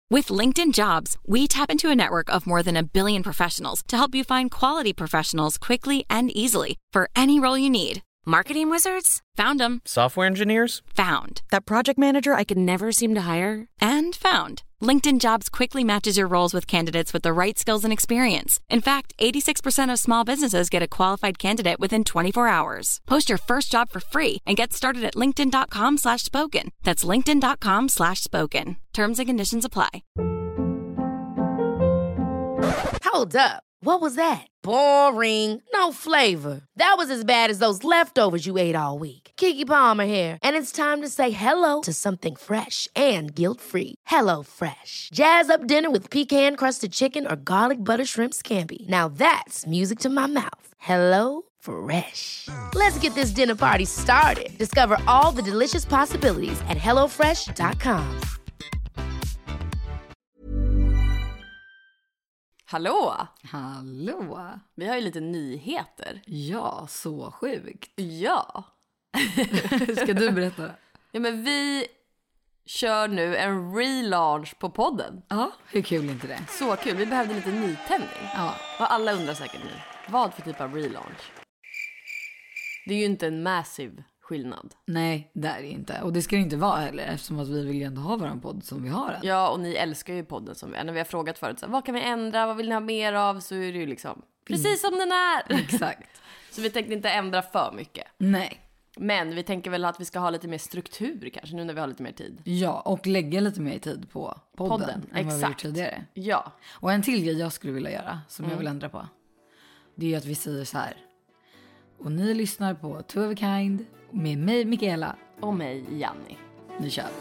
With LinkedIn Jobs, we tap into a network of more than 1 billion professionals to help you find quality professionals quickly and easily for any role you need. Marketing wizards? Found them. Software engineers? Found. That project manager I could never seem to hire? And found. LinkedIn Jobs quickly matches your roles with candidates with the right skills and experience. In fact, 86% of small businesses get a qualified candidate within 24 hours. Post your first job for free and get started at linkedin.com/spoken. That's linkedin.com/spoken. Terms and conditions apply. Hold up. What was that? Boring. No flavor. That was as bad as those leftovers you ate all week. Keke Palmer here, and it's time to say hello to something fresh and guilt-free. Hello Fresh. Jazz up dinner with pecan-crusted chicken or garlic butter shrimp scampi. Now that's music to my mouth. Hello Fresh. Let's get this dinner party started. Discover all the delicious possibilities at hellofresh.com. Hallå! Hallå! Vi har ju lite nyheter. Ja, så sjukt. Ja. Ska du berätta? Ja, men vi kör nu en relaunch på podden. Ja, hur kul är inte det? Så kul, vi behövde lite nytändning. Ja. Och alla undrar säkert nu, vad för typ av relaunch? Det är ju inte en massiv skillnad. Nej, det är det inte. Och det ska det inte vara heller, eftersom att vi vill ju ändå ha våran podd som vi har den. Ja, och ni älskar ju podden som vi är. När vi har frågat förut, så, vad kan vi ändra, vad vill ni ha mer av? Så är det ju liksom precis som den är. Exakt. Så vi tänkte inte ändra för mycket. Nej. Men vi tänker väl att vi ska ha lite mer struktur kanske, nu när vi har lite mer tid. Ja, och lägga lite mer tid på podden än vad vi gjort tidigare. Ja. Och en till grej jag skulle vilja göra, som jag vill ändra på, det är ju att vi säger så här: och ni lyssnar på Two of a Kind med mig, Mikaela. Och mig, Janni. Nu kör.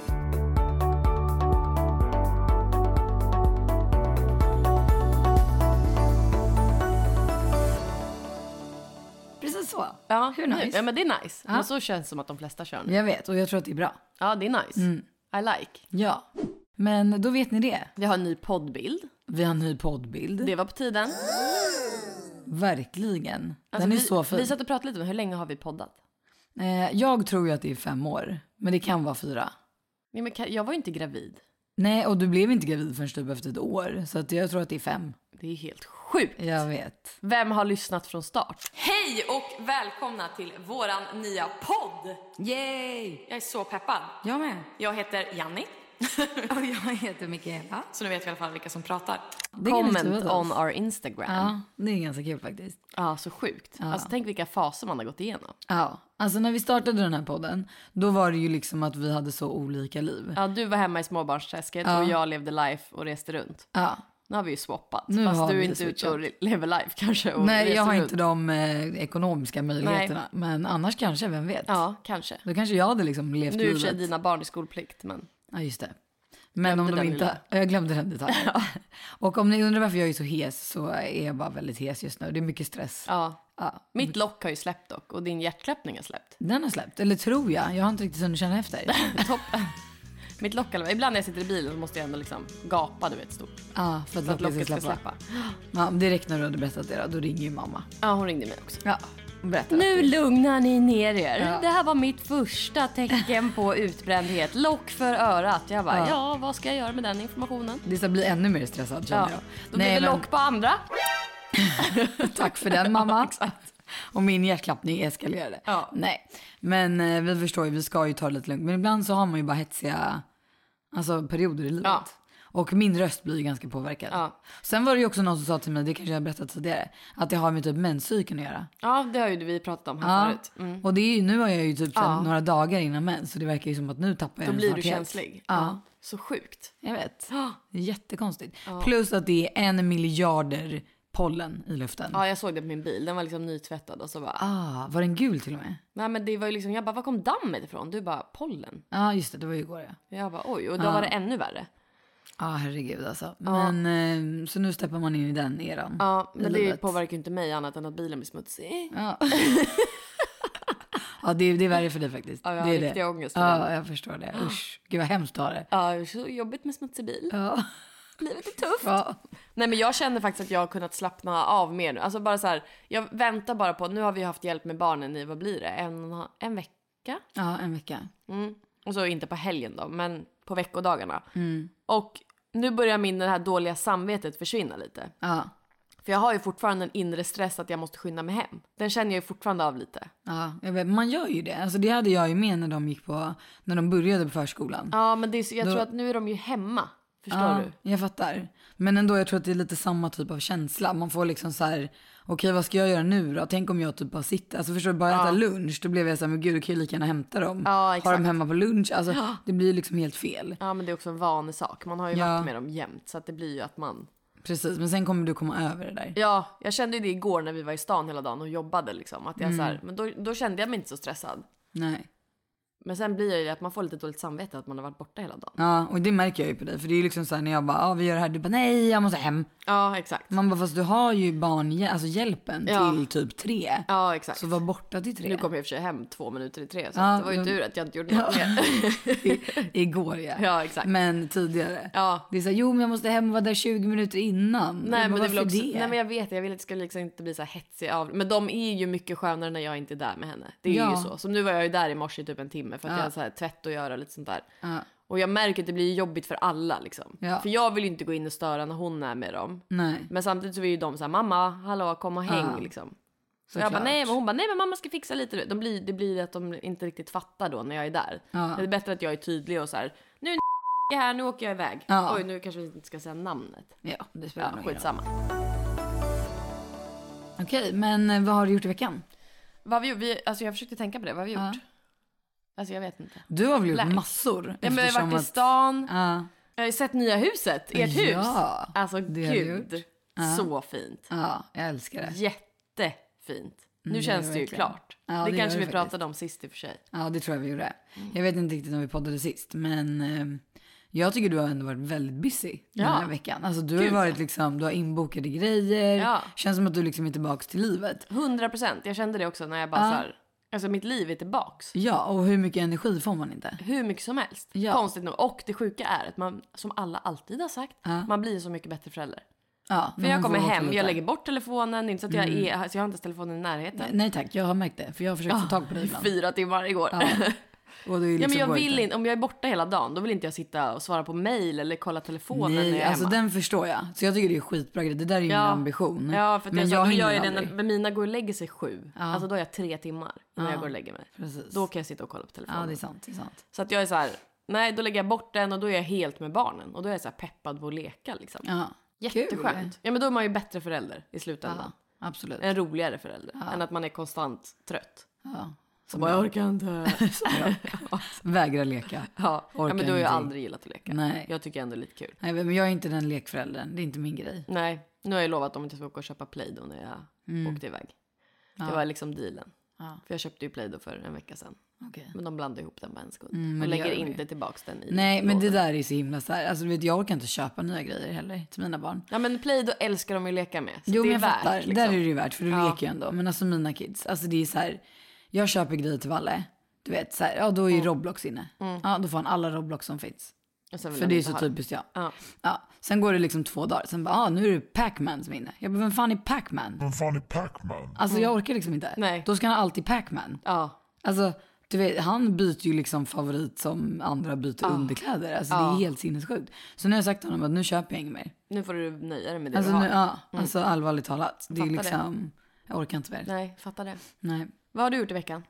Precis så. Ja, hur nice? Ja, men det är nice. Ja. Men så känns det som att de flesta kör nu. Jag vet, och jag tror att det är bra. Ja, det är nice. I like. Ja, men då vet ni det. Vi har en ny poddbild. Vi har en ny poddbild. Det var på tiden. Verkligen. Alltså, Den är så fin. Vi satt och pratade lite om hur länge har vi poddat? Jag tror ju att det är 5 år. Men det kan vara 4. Nej, men jag var ju inte gravid. Nej, och du blev inte gravid förrän typ efter ett år. Så att jag tror att det är 5. Det är helt sjukt. Jag vet. Vem har lyssnat från start? Hej och välkomna till våran nya podd. Yay! Jag är så peppad. Jag med. Jag heter Janni. Och jag heter Mikaela. Så nu vet vi i alla fall vilka som pratar. Det är ganska Comment roligt. on our Instagram. Ja, det är ganska kul faktiskt. Ja, så sjukt. Alltså tänk vilka faser man har gått igenom. Ja, alltså när vi startade den här podden, då var det ju liksom att vi hade så olika liv. Ja, du var hemma i småbarnsträsket och jag levde life och reste runt. Ja. Nu har vi ju swappat. Nu Fast har du är vi inte ute och switchat. lever life kanske. Och Nej, reser jag har runt. inte de ekonomiska möjligheterna. Men annars kanske, vem vet? Ja, kanske. Då kanske jag hade liksom levt Nu är i och för sig livet. dina barn i skolplikt, men... Ja, just det. Men om Glömde de den inte... lilla. Jag glömde den detaljen. Och om ni undrar varför jag är så hes, så är jag bara väldigt hes just nu. Det är mycket stress. Ja. Ja. Mitt lock har ju släppt dock. Och din hjärtklappning har släppt. Den har släppt, eller tror jag. Jag har inte riktigt hunnit känna efter. Toppen. Mitt lock, eller ibland när jag sitter i bilen så måste jag ändå liksom gapa, du vet, stort. Ja, för Så att att locket ska släppa. släppa. Ja, direkt när du hade berättat det då ringer ju mamma. Ja, hon ringde mig också. Ja, berätta. Nu lugnar ni ner er. Ja. Det här var mitt första tecken på utbrändhet. Lock för örat. Jag bara, ja, vad ska jag göra med den informationen? Det ska bli ännu mer stressad, känner Ja. jag. Då blir det lock på andra. Tack för den, mamma. Exakt. Och min hjärtklappning eskalerade. Ja. Nej, men vi förstår ju, vi ska ju ta det lite lugnt. Men ibland så har man ju bara hetsiga perioder i livet. Ja. Och min röst blir ju ganska påverkad. Ja. Sen var det ju också någon som sa till mig, det kanske jag har berättat tidigare, att det har med typ menscykeln att göra. Ja, det har ju vi pratat om här förut. Mm. Och det är ju, nu har jag ju typ några dagar innan mens, så det verkar ju som att nu tappar jag Då den blir snart du helt. känslig. Ja. Så sjukt. Jag vet. Det är jättekonstigt. Plus att det är 1 miljarder pollen i luften. Ja, jag såg det på min bil. Den var liksom nytvättad och så bara... Var den gul till och med? Nej, men det var ju liksom... Jag bara, var kom dammet ifrån? Du bara, pollen. Ja, just det var ju igår. Jag bara, oj. Och då var det ännu värre. Ja, herregud alltså. Men så nu steppar man in i den eran. Ja, men det livet. påverkar ju inte mig annat än att bilen blir smutsig. Ja. Ja, det är värre för dig faktiskt. Ja, jag det har är riktig det. ångest för Ja, den. jag förstår det. Usch, gud vad hemskt att ha det. Ja, det är så jobbigt med smutsig bil. Ja. Livet är tufft. Ja. Nej, men jag känner faktiskt att jag har kunnat slappna av mer nu. Alltså bara så här, jag väntar bara på... Nu har vi haft hjälp med barnen i, vad blir det? En vecka? Ja, en vecka. Och så inte på helgen då, men på veckodagarna. Och nu börjar det här dåliga samvetet försvinna lite. Ja. För jag har ju fortfarande en inre stress att jag måste skynda mig hem. Den känner jag ju fortfarande av lite. Ja, jag vet, man gör ju det. Alltså det hade jag ju med när de började på förskolan. Ja, men jag tror att nu är de ju hemma. Förstår du? Jag fattar. Men ändå, jag tror att det är lite samma typ av känsla. Man får liksom så här, okej, vad ska jag göra nu då? Tänk om jag typ bara sitter, alltså förstår du, bara äta lunch. Då blev jag så här, men gud, du kan ju lika gärna hämta dem. Ja, exakt. Har dem hemma på lunch. Alltså det blir liksom helt fel. Ja, men det är också en vanlig sak. Man har ju varit med dem jämt. Så att det blir ju att man... Precis, men sen kommer du komma över det där. Ja, jag kände ju det igår när vi var i stan hela dagen och jobbade liksom. Att jag så här, men då kände jag mig inte så stressad. Nej. Men sen blir det ju att man får lite dåligt samvete att man har varit borta hela dagen. Ja, och det märker jag ju på dig. För det är ju liksom så här när jag bara, vi gör det här. Du bara, nej, jag måste hem. Ja, exakt. Man bara, fast du har ju alltså hjälpen till typ 3. Ja, exakt. Så var borta till 3. Nu kom jag i och för sig hem 2 minuter i 3. Så det var ju tur att jag inte gjorde något mer. Igår, ja. Ja, exakt. Men tidigare. Ja. Det är så här, jo men jag måste hem och vara där 20 minuter innan. Nej, men det vill också, det? nej, men jag vet, jag vill att det ska liksom inte bli så här hetsig av. Men de är ju mycket skönare när jag inte är där med henne. Det är ju så. Så nu var jag ju där i morse i typ en timme för att jag har så här tvätt och göra lite sånt där. Och jag märker att det blir jobbigt för alla liksom. För jag vill ju inte gå in och störa när hon är med dem. Nej. Men samtidigt så vill ju de så här, mamma, hallå, kom och häng liksom. Så jag bara, nej, men hon bara, nej men mamma ska fixa lite. Det blir att de inte riktigt fattar då när jag är där. Det är bättre att jag är tydlig och så här, nu är här, nu åker jag iväg. Oj, nu kanske vi inte ska säga namnet. Ja, det spelar nog skitsamma. Okej, men vad har du gjort i veckan? Vad har vi gjort? Alltså jag försökte tänka på det, vad har vi gjort? Alltså jag vet inte. Du har väl gjort massor? Ja, men jag har varit i stan. Jag har ju sett nya huset, ert hus. Alltså gud, så fint. Ja, jag älskar det. Jättefint. Nu känns det ju klart. Det kanske vi pratade om sist i och för sig. Ja, det tror jag vi gjorde. Jag vet inte riktigt när vi poddade sist, men jag tycker du har ändå varit väldigt busy den här veckan. Alltså du har varit liksom, du har inbokade grejer. Känns som att du liksom är tillbaka till livet. 100%. Jag kände det också när jag bara så här, alltså mitt liv är tillbaks. Ja, och hur mycket energi får man inte? Hur mycket som helst. Konstigt nog. Och det sjuka är att man, som alla alltid har sagt, man blir så mycket bättre förälder. Ja, för jag kommer hem, jag lägger bort telefonen, inte så att jag så jag har inte telefonen i närheten. Nej tack, jag har märkt det. För jag har försökt få tag på dig ibland. 4 timmar igår. Och det är liksom men jag vill inte, om jag är borta hela dagen, då vill inte jag sitta och svara på mejl eller kolla telefonen när jag är alltså hemma. Den förstår jag. Så jag tycker det är skitbra grej. Det där är ju min ambition. Ja, för att men jag gör ju det när mina går och lägger sig 7. Alltså då är jag 3 timmar innan jag går och lägger mig. Precis. Då kan jag sitta och kolla på telefonen. Ja, det är sant, det är sant. Så att jag är så här, nej, då lägger jag bort den och då är jag helt med barnen. Och då är jag så här peppad på att leka liksom. Ja. Jätteskönt. Kul. Ja, men då är man ju bättre förälder i slutändan. Ja, absolut. En roligare förälder än att man är konstant trött. Ja. Så bara, jag orkar inte. Vägra leka. Ja, men du har ju aldrig gillat att leka. Nej. Jag tycker ändå det är lite kul. Nej, men jag är inte den lekföräldern. Det är inte min grej. Nej, nu har jag lovat dem att jag ska åka och köpa Play-Doh när jag åkte iväg. Det var liksom dealen. För jag köpte ju Play-Doh för en vecka sedan. Okay. Men de blandade ihop den på en sekund. Och lägger inte tillbaks den i. Nej, men det där är så himla så här. Alltså du vet, jag orkar inte köpa nya grejer heller till mina barn. Ja, men Play-Doh älskar de att leka med. Så jo, det är men jag fattar. liksom. Där är det ju värt, för du leker ju ändå. Men alltså mina kids, alltså det är så här. Jag köper grejer till Valle. Du vet, så här, då är Roblox inne. Ja, då får han alla Roblox som finns. För det är så typiskt jag. Ja. Sen går det liksom 2 dagar. Sen bara, nu är det Pac-Man som är inne. Jag bara, vem fan är Pac-Man? Alltså jag orkar liksom inte. Nej. Då ska han alltid Pac-Man. Ja. Alltså, du vet, han byter ju liksom favorit som andra byter underkläder. Alltså det är helt sinnessjukt. Så nu har jag sagt till honom att nu köper jag inget mer. Nu får du nöja dig med det alltså, du har. Alltså allvarligt talat. Det är liksom, jag orkar inte mer. Nej, fattar det. Nej. Vad har du gjort i veckan?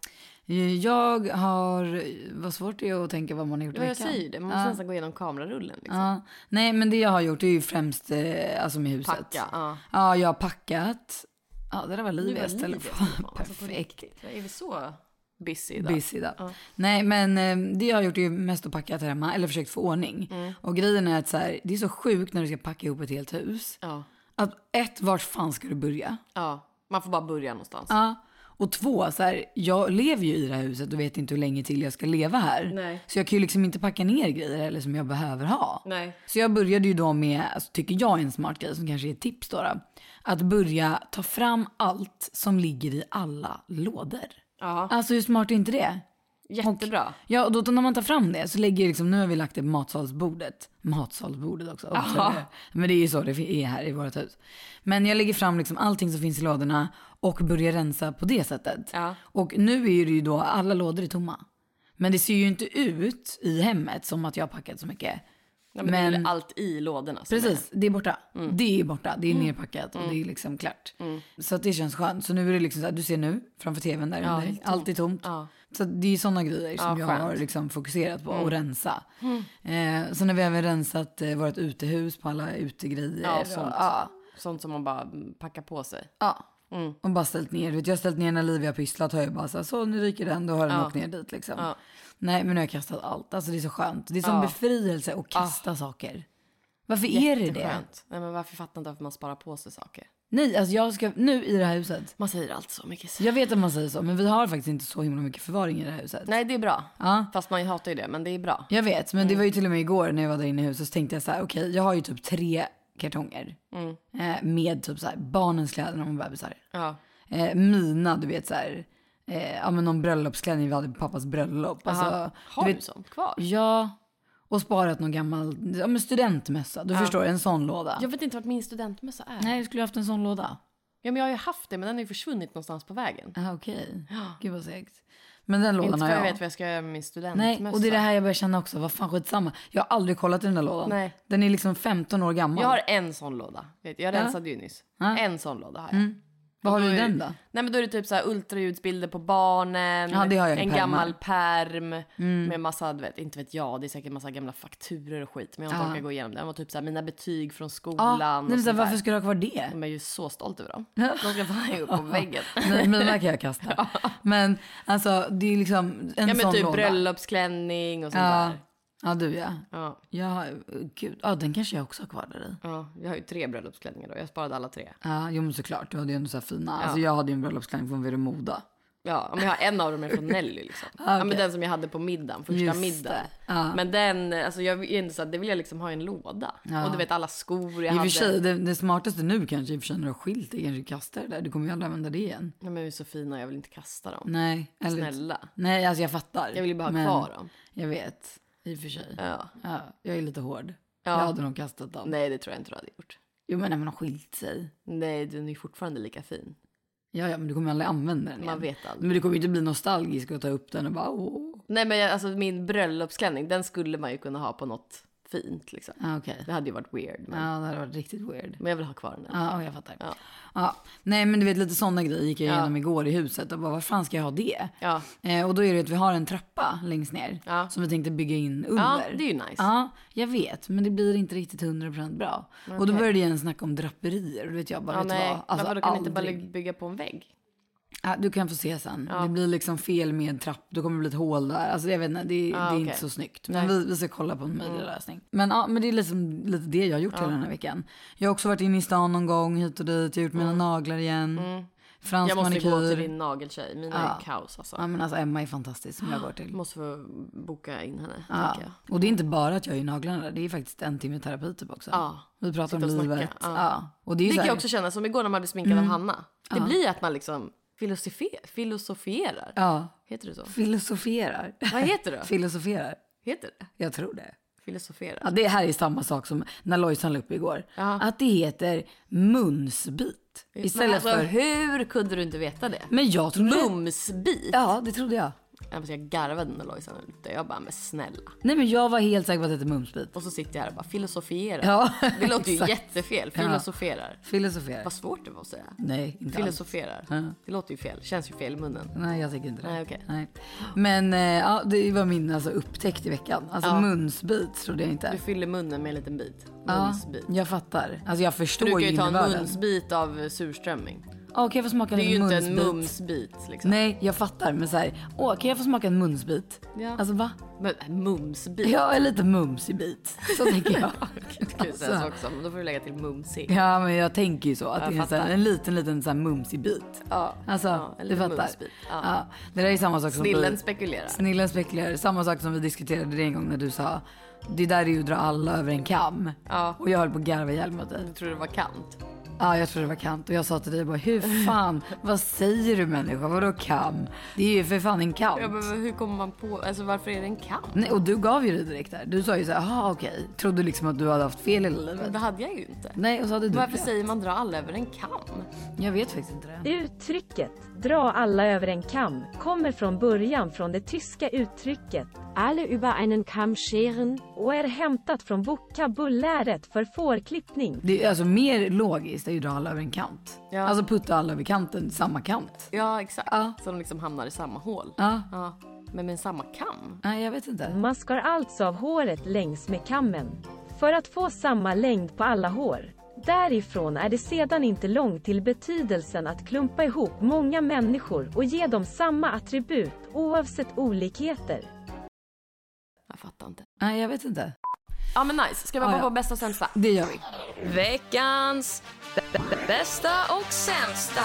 Jag har, vad svårt det är att tänka vad man har gjort i veckan. Jag säger det, man måste nästan gå igenom kamerarullen liksom. Ja. Nej, men det jag har gjort är ju främst alltså med huset. Packa, ja, jag har packat. Ja, det där var Livias telefon. Perfekt. Är vi så busy idag? Busy idag. Nej, men det jag har gjort är ju mest att packa här hemma, eller försökt få ordning. Och grejen är att så här, det är så sjukt när du ska packa ihop ett helt hus. Ja. Att vart fan ska du börja? Ja, man får bara börja någonstans. Ja. Och 2, så här, jag lever ju i det här huset och vet inte hur länge till jag ska leva här. Nej. Så jag kan ju liksom inte packa ner grejer eller som jag behöver ha. Nej. Så jag började ju då med, alltså, tycker jag är en smart grej som kanske är ett tips då. Att börja ta fram allt som ligger i alla lådor. Ja. Alltså hur smart är inte det? Jättebra. Och, ja, och då när man tar fram det så lägger liksom, nu har vi lagt det på matsalsbordet. Matsalsbordet också. Men det är ju så det är här i vårt hus. Men jag lägger fram liksom allting som finns i lådorna och börjar rensa på det sättet. Ja. Och nu är det ju då, alla lådor är tomma. Men det ser ju inte ut i hemmet som att jag har packat så mycket. Men allt i lådorna. Precis, det är borta. Det är borta, det är nerpackat och det är liksom klart. Så att det känns skönt. Så nu är det liksom så här, du ser nu framför tvn där under, allt är tomt. Så det är sådana grejer som jag har liksom fokuserat på att rensa. Så när vi även rensat vårt utehus på alla utegrejer. Ja, sånt. Sånt som man bara packar på sig. Ja. Och bara ställt ner. Jag har ställt ner när Livia pysslat, har jag bara så nu ryker den, då har den åkt ner dit liksom. Nej, men nu har jag kastat allt. Alltså det är så skönt. Det är som befrielse att kasta saker. Varför är det det? Nej, men varför fattar inte varför man sparar på sig saker? Nej, alltså jag ska nu i det här huset. Man säger allt så mycket. Jag vet att man säger så, men vi har faktiskt inte så himla mycket förvaring i det här huset. Nej, det är bra. Fast man hatar ju det, men det är bra. Jag vet, men det var ju till och med igår när jag var där inne i huset så tänkte jag så här, okej, jag har ju typ 3 kartonger. Med typ så här barnens kläder och bebisar. Mina, du vet så här, men någon bröllopsklänning vi hade på pappas bröllop. Alltså, har du sånt kvar? Ja. Och sparat någon gammal studentmössa. Du förstår, en sån låda. Jag vet inte vart min studentmössa är. Nej, jag skulle haft en sån låda. Ja, men jag har ju haft det, men den har ju försvunnit någonstans på vägen. Okej. Gud vad segt. Men den lådan har jag. Jag vet vad jag ska göra med min studentmössa. Nej, och det är det här jag börjar känna också. Vad fan, skitsamma. Jag har aldrig kollat i den där lådan. Nej. Den är liksom 15 år gammal. Jag har en sån låda. Jag rensade ju nyss. En sån låda har jag. Vad har du i den då? Nej, men då är det typ så här ultraljudsbilder på barnen. Ja, det har jag en gammal perm med massa, inte vet jag, det är säkert massa gamla fakturer och skit. Men jag har inte orkat gå igenom det. Det var typ så här, mina betyg från skolan. Nej, så varför ska du ha kvar det? Jag är ju så stolt över dem. De ska fan upp på väggen. Mina kan jag kasta. Men alltså, det är liksom en sån typ låda. Bröllopsklänning och sånt där. Ja, du ja. Gud, den kanske jag också har kvar där i. Ja, jag har ju 3 bröllopsklänningar då. Jag sparade alla 3. Ja, jo men såklart. Du hade ju ändå så här fina. Alltså jag hade ju en bröllopsklänning från Veremoda. Ja, men jag har en av dem är från Nelly liksom. Ja, men den som jag hade på middagen, första middagen. Men den, alltså jag är ändå så att det vill jag liksom ha i en låda. Och du vet alla skor jag hade. I och för sig, det smartaste nu kanske i och för sig när du har skilt dig, kanske kastar det där. Du kommer ju aldrig använda det igen. Ja, men de är så fina, jag vill inte kasta dem. Nej. Snälla. Nej, alltså jag fattar. Jag vill ju bara ha kvar dem. Jag vet. I och för sig. Ja, jag är lite hård. Jag hade nog kastat dem. Nej, det tror jag inte du hade gjort. Jo, men när man har skilt sig. Nej, den är fortfarande lika fin. Ja, men du kommer aldrig använda den igen. Man vet aldrig. Men du kommer ju inte bli nostalgisk och ta upp den och bara Nej, men alltså min bröllopsklänning, den skulle man ju kunna ha på något fint liksom. Okay. Det hade ju varit weird. Men... Ja, det hade varit riktigt weird. Men jag vill ha kvar den. Ja, jag fattar. Ja. Nej, men du vet, lite sådana grejer gick jag igenom igår i huset och bara, vad fan ska jag ha det? Ja. Och då är det att vi har en trappa längst ner som vi tänkte bygga in under. Ja, det är ju nice. Ja, jag vet, men det blir inte riktigt 100% bra. Okay. Och då började jag snacka om draperier och då vet jag bara, vet vad? Alltså, men då kan inte bara bygga på en vägg? Ja, du kan få se sen. Det blir liksom fel med trapp. Då kommer det bli ett hål där. Alltså jag vet inte, det är inte så snyggt. Men vi ska kolla på en möjlig lösning. Men det är liksom lite det jag har gjort hela den här veckan. Jag har också varit inne i stan någon gång hit och dit. Jag har gjort mina naglar igen. Fransk manikyr. Jag måste gå till din nageltjej. Mina är kaos alltså. Ja, men alltså Emma är fantastisk som jag går till. Måste få boka in henne. Ja. Och det är inte bara att jag gör naglarna där. Det är faktiskt 1 timme terapi typ också. Ja. Vi pratar om livet. Ja. Och det kan jag också känna, som igår när man blev sminkad av Hanna. Det blir att man liksom filosofierar. Ja. Heter det så? Filosoferar. Vad heter det? Filosoferar. Heter det? Jag tror det. Filosoferar. Ja, det här är samma sak som när Lojsan la upp igår. Att det heter munsbit. Istället för... Hur kunde du inte veta det? Men jag trodde... Mumsbit? Ja, det trodde jag. Jag garvade när Lojsan la upp det. Jag bara, men snälla. Nej, men jag var helt säker på att det heter mumsbit. Och så sitter jag här och bara filosoferar. Ja, det låter ju jättefel. Filosoferar. Filosoferar. Vad svårt det var att säga. Nej, inte filosoferar. Det låter ju fel. Känns ju fel i munnen. Nej, jag tycker inte det. Nej, okay. Nej. Men det var min upptäckt i veckan. Alltså munsbit trodde jag inte. Du fyller munnen med en liten bit. Munsbit. Jag fattar. Alltså jag förstår ju innebörden. Du kan ju ta en munsbit av surströmming. Kan jag få smaka en munsbit? Det är ju inte en mumsbit liksom. Nej, jag fattar. Men såhär, kan jag få smaka en munsbit? Ja. Alltså va? Men mumsbit? Ja, en liten mumsig bit. Så tänker jag. Alltså. Också, men då får du lägga till mumsig. Ja, men jag tänker ju så. Att det är en liten så här mumsig bit. Ja. Alltså, du fattar. Ja. Det där är samma sak som Snillen spekulerar. Samma sak som vi diskuterade det en gång när du sa, det där är ju att dra alla över en kam. Ja. Och jag höll på att garva ihjäl mot dig. Du tror det var kant? Ja, jag tror det var kant. Och jag sa till dig bara, hur fan, vad säger du människa? Vadå kam? Det är ju för fan en kant. Ja, men hur kommer man på, alltså varför är det en kant? Nej, och du gav ju det direkt där. Du sa ju så här, okej. Trodde liksom att du hade haft fel i livet. Men det hade jag ju inte. Nej, och så hade du. Varför säger man dra alla över en kam? Jag vet faktiskt inte det. Uttrycket dra alla över en kam kommer från början från det tyska uttrycket Alle über einen Kamm scheren och är hämtat från vokabuläret för fårklippning. Det är alltså mer logiskt att ju dra alla över en kant. Ja. Alltså putta alla över kanten, samma kant. Ja, exakt. Ja. Så de liksom hamnar i samma hål. Ja. Ja. Men med samma kam? Nej, jag vet inte. Man skar alltså av håret längs med kammen. För att få samma längd på alla hår. Därifrån är det sedan inte långt till betydelsen att klumpa ihop många människor och ge dem samma attribut oavsett olikheter. Jag fattar inte. Nej, jag vet inte. Ja, men nice. Ska vi hoppa på bästa och sämsta? Det gör vi. Veckans bästa och sämsta.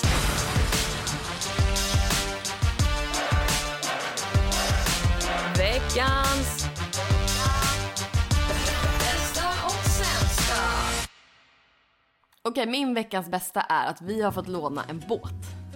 Veckans bästa och sämsta. Okej, min veckans bästa är att vi har fått låna en båt.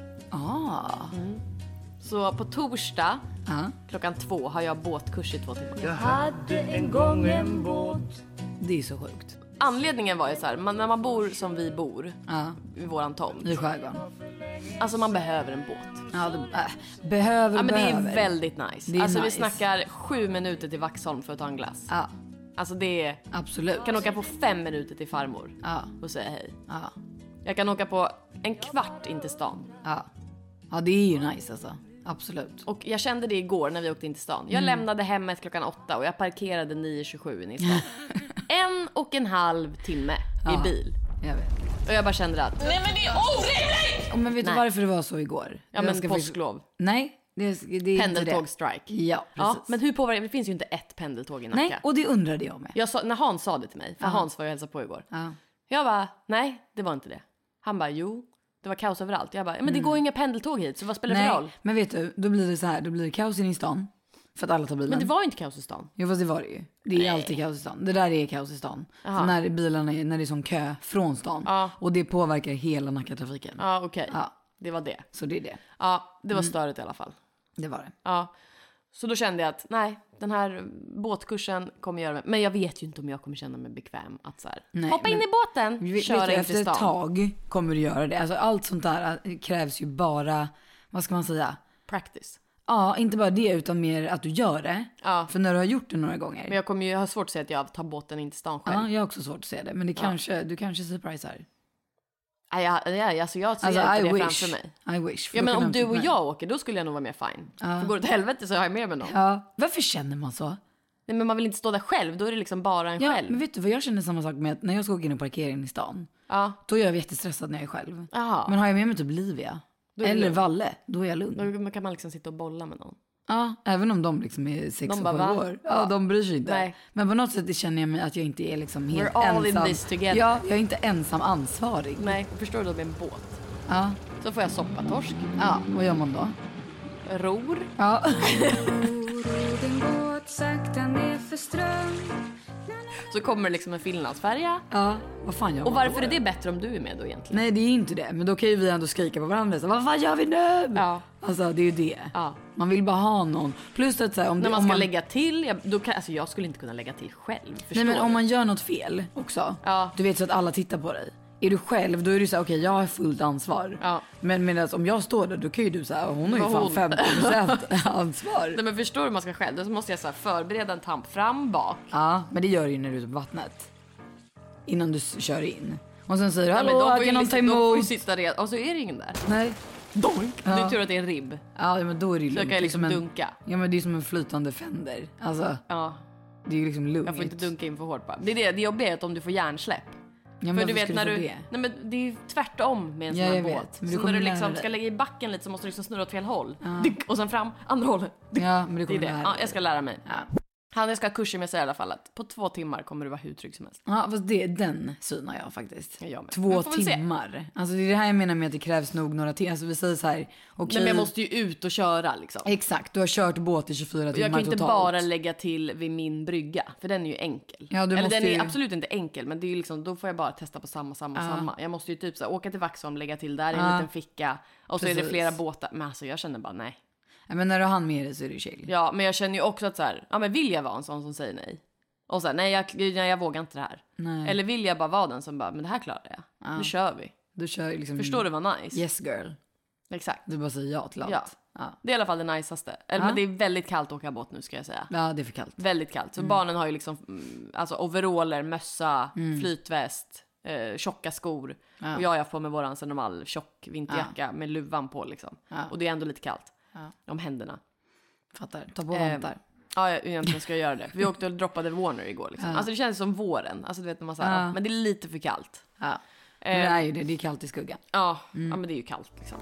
Så på torsdag klockan 2 har jag båtkurs i 2 timmar. Jag hade en gång en båt. Det är så sjukt. Anledningen var ju så här, när man bor som vi bor i våran tomt. I skärgården. Alltså man behöver en båt. Ja, behöver. Ja, men det är väldigt nice. Det är alltså nice. Vi snackar 7 minuter till Vaxholm för att ta en glass. Ja. Alltså det är... Absolut. Kan åka på 5 minuter till farmor och säga hej. Ja. Jag kan åka på en kvart in till stan. Ja. Ja, det är ju nice alltså. Absolut. Och jag kände det igår när vi åkte in till stan. Jag lämnade hemmet klockan 8 och jag parkerade 9:27 in i stan. 1,5 timme i bil. Jag vet. Och jag bara kände att... Nej, men det är orimligt! Men vet du varför det var så igår? Ja, men påsklov. Nej, det är pendeltågstrike. Ja, precis. Men hur påverkar det? finns ju inte ett pendeltåg i Nacka. Nej, och det undrade jag med. När Hans sa det till mig, för Hans var ju hälsa på igår. Jag bara, nej, det var inte det. Han bara, jo, det var kaos överallt. Jag bara, men det går ju inga pendeltåg hit, så vad spelar det för roll? Men vet du, då blir det så här, då blir det kaos in i stan. För att alla tar bilen. Men det var ju inte kaos i stan. Jo, fast det var det ju. Det är alltid kaos i stan. Det där är kaos i stan. Så när bilarna när det är sån kö från stan. Och det påverkar hela Nacka-trafiken. Ja, okej. Ja. Det var det. Så det är det. Ja, det var störigt i alla fall. Det var det. Ja. Så då kände jag att nej, den här båtkursen kommer göra mig. Men jag vet ju inte om jag kommer känna mig bekväm att så här, hoppa in i båten, köra in till stan. Efter ett tag kommer du göra det. Alltså allt sånt där krävs ju bara, vad ska man säga? Practice. Ja, inte bara det utan mer att du gör det. Ja. För när du har gjort det några gånger. Men jag kommer ju ha svårt att säga att jag tar båten in till stan själv. Ja, jag har också svårt att säga det. Men det kanske, du kanske surprisar. Alltså jag ser inte det framför mig. I wish. Ja, men om du och jag åker, då skulle jag nog vara mer fine. För går det till helvete så har jag med mig någon. Ja. Varför känner man så? Nej, men man vill inte stå där själv. Då är det liksom bara en själv. Men vet du vad, jag känner samma sak med att när jag ska åka in och parkera in i stan. Då är jag jättestressad när jag är själv. Men har jag med mig typ Livia eller Valle, då är jag lugn. Då kan man liksom sitta och bolla med någon. Ja, även om de liksom är 6 och 7 år. Ja, de bryr sig inte. Nej. Men på något sätt känner jag mig att jag inte är liksom helt ensam. We're all in this together. Ja, jag är inte ensam ansvarig. Nej, förstår du, då med en båt. Ja. Så får jag soppatorsk. Ja, vad gör man då? Ror. Ja. Så kommer det liksom en Finlandsfärja. Ja, vad fan gör man? Och varför är det bättre om du är med då egentligen? Nej, det är inte det. Men då kan ju vi ändå skrika på varandra. Så, vad fan gör vi nu? Ja. Alltså, det är ju det. Ja. Man vill bara ha någon. Plus att så här, när man ska lägga till, jag skulle inte kunna lägga till själv. Nej, men om man gör något fel också. Ja. Du vet så att alla tittar på dig. Är du själv, då är du så här, okej, jag har fullt ansvar. Ja. Men medan om jag står där, då kan ju du säga, hon har ju fan 50% ansvar. Nej, men förstår du hur man ska själv? Då måste jag så här, förbereda en tamp fram, bak. Ja, men det gör du ju när du är på vattnet. Innan du kör in. Och sen säger du, hallå, kan någon ta emot? De får ju sitta redan, och så är det ingen där. Nej. Donk. Ja. Det är tur att det är en ribb. Ja, men då är det ju lugnt. Så kan jag liksom dunka. Ja, men det är som en flytande fender. Alltså, det är ju liksom lugnt. Jag får inte dunka in för hårt bara. Det är det jobbiga är att om du får hjärnsläpp. Ja, för du vet när du nej, men det är ju tvärtom med en sån här båt. Så när du liksom ska lägga i backen lite så måste du liksom snurra åt fel håll. Och sen fram, andra hållet. Ja, men det är det. Ja, jag ska lära mig. Ja. Jag ska ha kurser med sig i alla fall att på 2 timmar kommer du vara hur trygg som helst. Ja, fast den synar jag faktiskt. 2 timmar. Alltså det är det här jag menar med att det krävs nog några timmar. Alltså vi säger så här, okej. Men jag måste ju ut och köra liksom. Exakt, du har kört båt i 24 timmar totalt. Jag kan inte bara lägga till vid min brygga, för den är ju enkel. Ja, eller den är absolut inte enkel, men det är ju liksom, då får jag bara testa på samma. Jag måste ju typ så här, åka till Vaxholm, lägga till där i en liten ficka. Och så är det flera båtar. Men alltså jag känner bara nej. Men när du hann med det så är det chill. Ja, men jag känner ju också att så här, men vill jag vara en sån som säger nej? Och så här, nej jag vågar inte det här. Nej. Eller vill jag bara vara den som bara, men det här klarar jag. Nu kör vi. Du kör liksom. Förstår du vad nice? Yes girl. Exakt. Du bara säger ja till allt. Ja. Det är i alla fall det najsaste. Men det är väldigt kallt att åka båt nu ska jag säga. Ja, det är för kallt. Väldigt kallt. Så barnen har ju liksom alltså overaller, mössa, flytväst, tjocka skor. Och jag har på mig våran normal tjock vinterjacka med luvan på liksom. Och det är ändå lite kallt. Om händerna. Fattar. Ta på vantar. Ja, egentligen ska jag göra det. Vi åkte och droppade Warner igår liksom. Alltså det känns som våren. Alltså du vet när man säger, men det är lite för kallt. Ja. Men det är ju det är kallt i skuggan. Ja, men det är ju kallt liksom.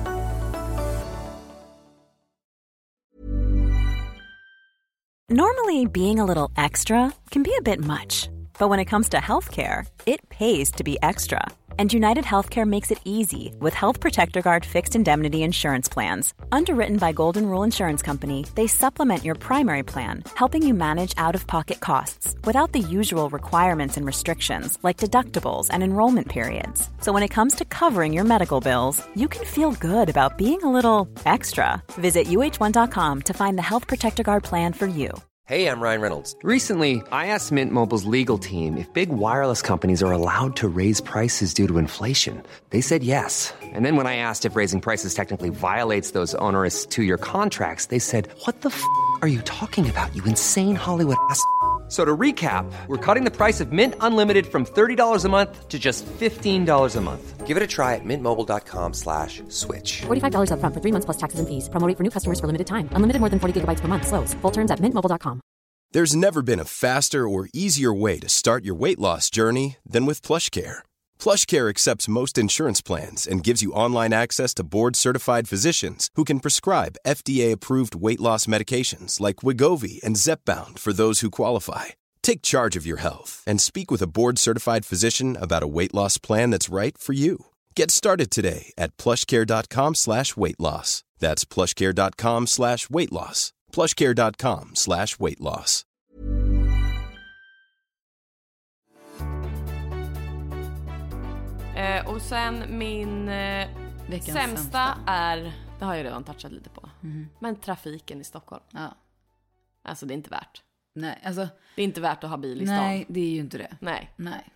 Normally, being a little extra can be a bit much, but when it comes to healthcare, it pays to be extra. And United Healthcare makes it easy with Health Protector Guard fixed indemnity insurance plans. Underwritten by Golden Rule Insurance Company, they supplement your primary plan, helping you manage out-of-pocket costs without the usual requirements and restrictions like deductibles and enrollment periods. So when it comes to covering your medical bills, you can feel good about being a little extra. Visit uh1.com to find the Health Protector Guard plan for you. Hey, I'm Ryan Reynolds. Recently, I asked Mint Mobile's legal team if big wireless companies are allowed to raise prices due to inflation. They said yes. And then when I asked if raising prices technically violates those onerous two-year contracts, they said, "What the f*** are you talking about, you insane Hollywood ass?" So to recap, we're cutting the price of Mint Unlimited from $30 a month to just $15 a month. Give it a try at mintmobile.com/switch. $45 up front for 3 months plus taxes and fees. Promo rate for new customers for limited time. Unlimited more than 40 gigabytes per month. Slows full terms at mintmobile.com. There's never been a faster or easier way to start your weight loss journey than with PlushCare. PlushCare accepts most insurance plans and gives you online access to board-certified physicians who can prescribe FDA-approved weight loss medications like Wegovy and Zepbound for those who qualify. Take charge of your health and speak with a board-certified physician about a weight loss plan that's right for you. Get started today at plushcare.com/weightloss. That's plushcare.com/weightloss. plushcare.com/weightloss. Och sen min sämsta är, det har jag redan touchat lite på, men trafiken i Stockholm. Ja. Alltså det är inte värt. Nej, alltså. Det är inte värt att ha bil i stan. Nej, det är ju inte det. Nej.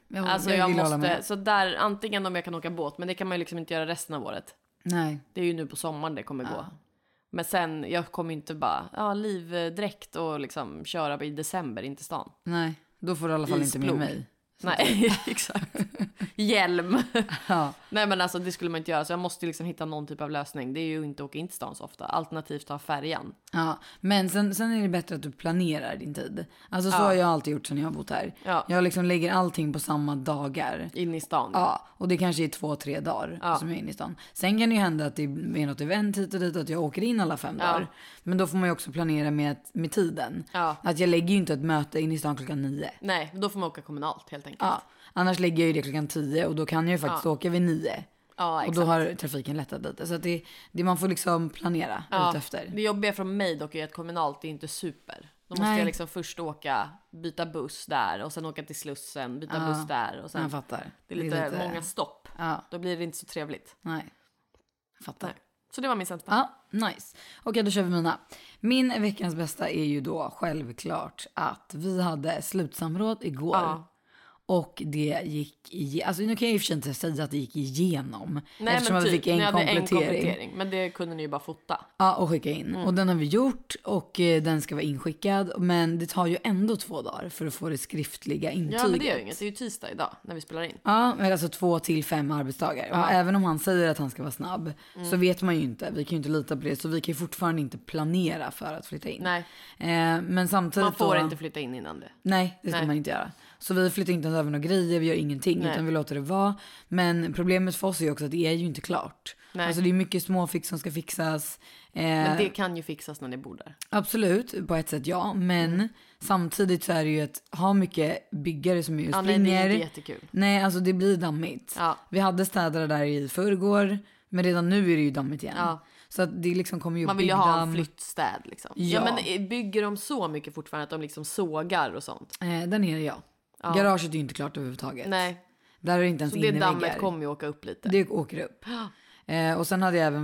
Jag måste, så där, antingen om jag kan åka båt, men det kan man ju liksom inte göra resten av året. Nej. Det är ju nu på sommaren det kommer gå. Men sen, jag kommer inte bara, livdräkt och liksom köra i december, inte stan. Nej, då får du i alla fall inte med mig. Nej, exakt. Hjälm. Ja. Nej men alltså det skulle man inte göra. Så jag måste liksom hitta någon typ av lösning. Det är ju inte åka in till stan så ofta. Alternativt ta färjan. Ja, men sen är det bättre att du planerar din tid. Alltså så har jag alltid gjort sen jag har bott här. Ja. Jag liksom lägger allting på samma dagar. In i stan. Ja, och det kanske är 2-3 dagar som jag är inne i stan. Sen kan det ju hända att det är något event hit och dit, att jag åker in alla 5 dagar. Men då får man ju också planera med tiden. Ja. Att jag lägger ju inte ett möte in i stan klockan 9. Nej, då får man åka kommunalt helt enkelt. Ja, annars lägger jag ju det klockan 10 och då kan jag ju faktiskt åka vid 9. Ja, och då har trafiken lättat lite. Så att det man får liksom planera ut efter. Det jobbiga från mig dock är att kommunalt är inte super. Då måste jag liksom först byta buss där och sen åka till Slussen, byta buss där. Och sen, jag fattar. Det är lite många stopp. Ja. Då blir det inte så trevligt. Nej, jag fattar. Nej. Så det var min sämsta. Ja, nice. Okej, då kör vi mina. Min veckans bästa är ju då självklart att vi hade slutsamråd igår. Ja. Och det gick alltså nu kan jag ju för inte säga att det gick igenom. Nej, eftersom men vi fick en komplettering. Men det kunde ni ju bara fota. Ja, och skicka in. Och den har vi gjort och den ska vara inskickad. Men det tar ju ändå 2 dagar för att få det skriftliga intyget. Ja, men det gör ju inget. Det är ju tisdag idag när vi spelar in. Ja, men alltså 2 till 5 arbetsdagar. Ja. Och även om han säger att han ska vara snabb så vet man ju inte. Vi kan ju inte lita på det. Så vi kan ju fortfarande inte planera för att flytta in. Nej. Men samtidigt man får inte flytta in innan det. Nej, det ska man inte göra. Så vi flyttar inte över några grejer, vi gör ingenting utan vi låter det vara. Men problemet för oss är också att det är ju inte klart. Nej. Alltså det är mycket småfix som ska fixas. Men det kan ju fixas när ni bor där. Absolut, på ett sätt ja. Men samtidigt så är det ju att ha mycket byggare som ju springer. Nej, det är inte jättekul. Nej, alltså det blir dammigt. Ja. Vi hade städare där i förrgår, men redan nu är det ju dammigt igen. Ja. Så att det liksom kommer ju man vill ju ha en flyttstäd liksom. Ja, men bygger de så mycket fortfarande att de liksom sågar och sånt? Där nere ja. Garaget är ju inte klart överhuvudtaget. Nej. Där är det inte ens inneväggar. Så det dammet kommer ju åka upp lite. Det åker upp. Och sen hade jag även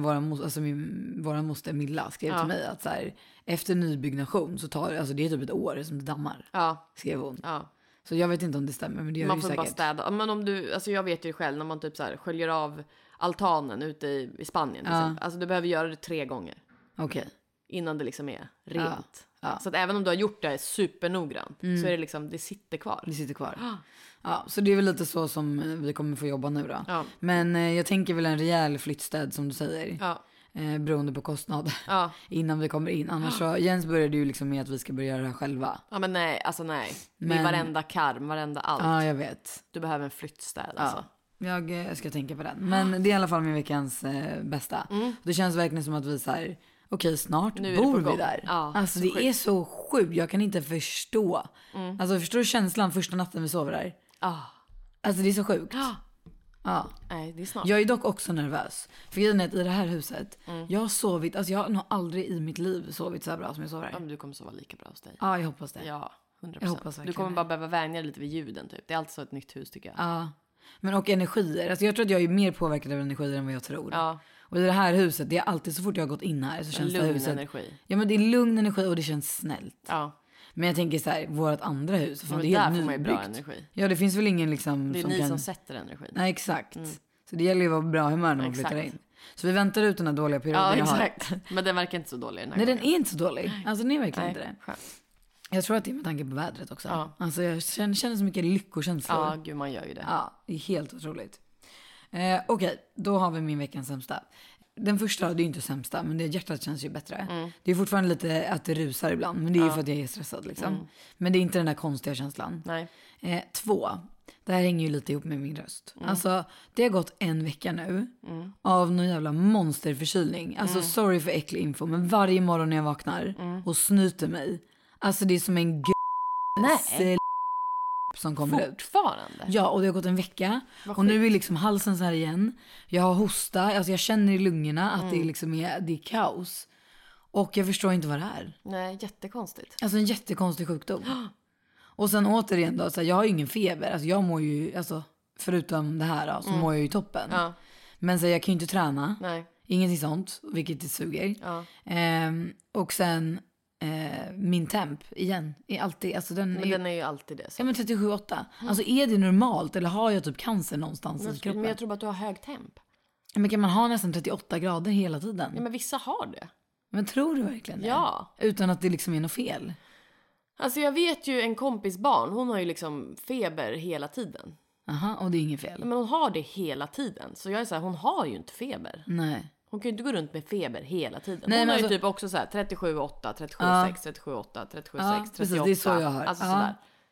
våran moster Milla skrev till mig att så här, efter nybyggnation så tar alltså det är typ ett år som det dammar. Ja. Skrev hon. Ja. Så jag vet inte om det stämmer, men det gör man ju får säkert. Bara städa. Men om du, alltså jag vet ju själv när man typ så här sköljer av altanen ute i Spanien till exempel. Alltså du behöver göra det 3 gånger. Okej. Innan det liksom är rent. Så att även om du har gjort det supernoggrant så är det liksom, det sitter kvar. Det sitter kvar. Ja, så det är väl lite så som vi kommer få jobba nu då. Ja. Men jag tänker väl en rejäl flyttstäd som du säger. Ja. Beroende på kostnad. Innan vi kommer in. Annars så, Jens började ju liksom med att vi ska börja göra det här själva. Ja men nej, alltså nej. Men varenda karm, varenda allt. Ja, jag vet. Du behöver en flyttstäd alltså. Jag ska tänka på den. Men det är i alla fall min veckans bästa. Det känns verkligen som att vi så här, okej, snart nu bor vi där. Ja, alltså det är så sjukt. Jag kan inte förstå. Alltså förstår du känslan första natten vi sover där? Alltså det är så sjukt. Ja. Nej, det är snart. Jag är dock också nervös. För grejen är att i det här huset, jag har sovit, alltså jag har nog aldrig i mitt liv sovit så här bra som jag sover här. Ja, men du kommer sova lika bra hos dig. Ja, jag hoppas det. Ja, 100%. Jag hoppas du kommer bara behöva vänja dig lite vid ljuden typ. Det är alltid så ett nytt hus tycker jag. Ja. Men och energier. Alltså jag tror att jag är mer påverkad av energier än vad jag tror. Ja. Och i det här huset, det är alltid så fort jag har gått in här så känns det huset. Energi. Ja, men det är lugn energi och det känns snällt. Ja. Men jag tänker så här, vårt andra hus, fan, det är där helt får man ju nybyggt. bra energi. Ja, det finns väl ingen liksom det är som ni kan... som sätter energi. Nej, exakt. Så det gäller ju att vara på bra humör när man flyttar in. Så vi väntar ut den här dåliga perioden. Ja, exakt. Men den verkar inte så dålig den här Nej, gången. den är inte så dålig. Alltså den är verkligen inte det. Skönt. Jag tror att det är med tanke på vädret också. Ja. Alltså jag känner så mycket lyckokänslor. Ja, gud man gör ju det. Ja, det är helt otroligt. Okej, då har vi min veckans sämsta. Den första, det är ju inte sämsta, men det hjärtat känns ju bättre. Det är fortfarande lite att det rusar ibland, men det är ju för att jag är stressad liksom. Men det är inte den där konstiga känslan. Nej. 2, det här hänger ju lite ihop med min röst. Alltså, det har gått en vecka nu av någon jävla monsterförkylning. Alltså, sorry för äcklig info, men varje morgon när jag vaknar och snyter mig, alltså det är som en som kommer fortfarande? Ut. Ja, och det har gått en vecka. Och nu är liksom halsen så här igen. Jag har hosta, alltså jag känner i lungorna att det liksom det är kaos. Och jag förstår inte vad det är. Nej, jättekonstigt. Alltså en jättekonstig sjukdom. Och sen återigen då, så här, jag har ju ingen feber. Alltså jag mår ju, alltså förutom det här då, så mår jag ju toppen. Ja. Men så jag kan ju inte träna. Nej. Ingenting sånt, vilket det suger. Ja. Och sen min temp igen är alltid, alltså den är ju alltid det. Så. Ja, men 37,8. Alltså är det normalt eller har jag typ cancer någonstans i kroppen? Men jag tror bara att du har hög temp. Men kan man ha nästan 38 grader hela tiden? Ja, men vissa har det. Men tror du verkligen det? Ja. Utan att det liksom är något fel? Alltså jag vet ju en kompis barn, hon har ju liksom feber hela tiden. Aha, och det är inget fel? Men hon har det hela tiden. Så jag är så här, hon har ju inte feber. Nej. Hon kan ju inte gå runt med feber hela tiden. Nej, hon har alltså... ju typ också så här 37,8, 37,6, 37,8, 37,6, 38. Precis, det är så jag har. Alltså sådär.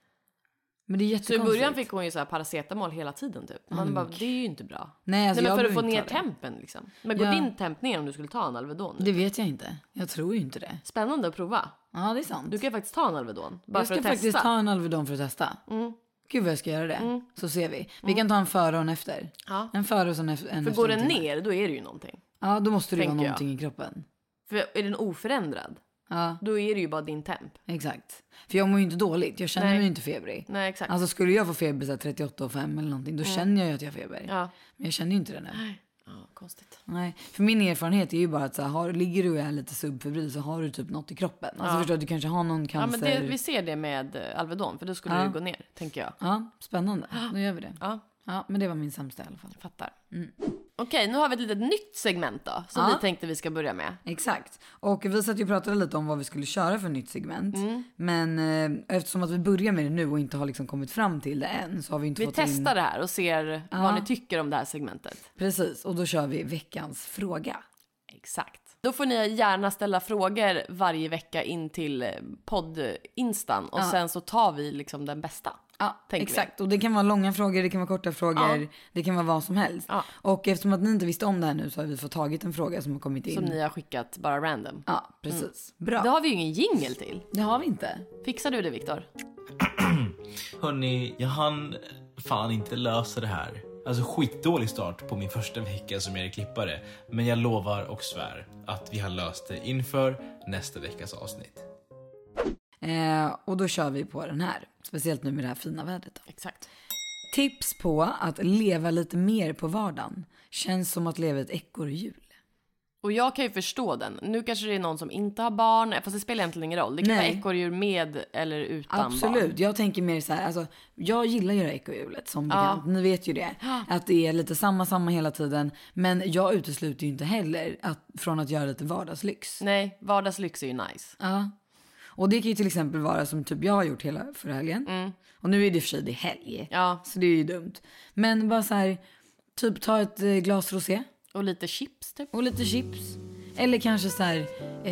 Men det är jättekonstigt. Så i början fick hon ju så här paracetamol hela tiden typ. Man bara, det är ju inte bra. Nej, alltså men för att få ner tempen liksom. Men går din temp ner om du skulle ta en Alvedon? Det vet jag inte. Jag tror ju inte det. Spännande att prova. Ja, det är sant. Du kan faktiskt ta en Alvedon. Bara jag för att ska testa. faktiskt ta en Alvedon för att testa. Gud vad jag ska göra det. Så ser vi. Vi kan ta en före och en efter. Ja. En före och sen en efter. För går den ner, då är det ju någonting. Ja, då måste det vara någonting i kroppen. För är den oförändrad, då är det ju bara din temp. Exakt. För jag mår ju inte dåligt. Jag känner mig ju inte febrig. Nej, exakt. Alltså skulle jag få feber 38,5 eller någonting, då känner jag ju att jag har feber. Ja. Men jag känner ju inte det nu. Nej. Ja, konstigt. Nej, för min erfarenhet är ju bara att så här, ligger du och är lite subfebril så har du typ något i kroppen. Alltså förstår du kanske har någon cancer. Ja, men vi ser det med Alvedon, för då skulle det gå ner, tänker jag. Ja, spännande. Då gör vi det. Ja, men det var min sämsta i alla fall. Jag fattar. Okej, nu har vi ett litet nytt segment då, som vi tänkte vi ska börja med. Exakt. Och vi satt ju och pratade lite om vad vi skulle köra för nytt segment. Men eftersom att vi börjar med det nu och inte har liksom kommit fram till det än, så har vi inte fått in... Vi testar det här och ser vad ni tycker om det här segmentet. Precis, och då kör vi veckans fråga. Exakt. Då får ni gärna ställa frågor varje vecka in till podd-instan och sen så tar vi liksom den bästa. Ja, exakt. Och det kan vara långa frågor, det kan vara korta frågor, det kan vara vad som helst. Och eftersom att ni inte visste om det här nu så har vi fått tagit en fråga som har kommit in. Som ni har skickat bara random. Ja, precis. Bra. Det har vi ju ingen jingle till. Det har vi inte. Fixar du det, Viktor? Hörrni, jag hann fan inte lösa det här. Alltså skitdålig start på min första vecka som jag är klippare. Men jag lovar och svär att vi har löst det inför nästa veckas avsnitt. Och då kör vi på den här. Speciellt nu med det här fina vädret. Exakt. Tips på att leva lite mer på vardagen. Känns som att leva ett ekorrhjul. Och jag kan ju förstå den. Nu kanske det är någon som inte har barn. Fast det spelar egentligen ingen roll. Det kan vara ekorrdjur med eller utan barn. Absolut. Jag tänker mer så här. Alltså, jag gillar ju det här ekorrhjulet som bekant. Ni vet ju det. Att det är lite samma hela tiden. Men jag utesluter ju inte heller från att göra lite vardagslyx. Nej, vardagslyx är ju nice. Ja. Och det kan ju till exempel vara som typ jag har gjort hela förra helgen. Och nu är det för sig det helg. Ja. Så det är ju dumt. Men bara så här, typ ta ett glas rosé. Och lite chips typ. Och lite chips. Eller kanske så här,